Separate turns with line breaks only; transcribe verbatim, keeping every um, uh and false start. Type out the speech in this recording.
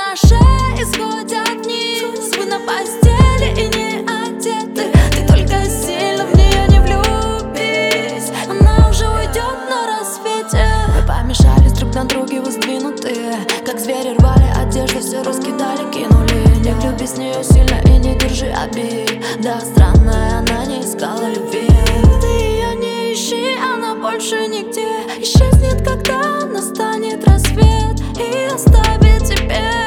на шее сходят вниз. Вы на постели и не одеты. Ты только сильно в нее не влюбись, она уже уйдет на рассвете. Вы помешались друг на друге, вы сдвинутые, как звери рвали одежду, все раскидали, кинули. Не влюбись в нее сильно и не держи обид. Да, странная, она не искала любви. Ты ее не ищи, она больше нигде. Исчезнет, когда настанет рассвет, и оставит тебе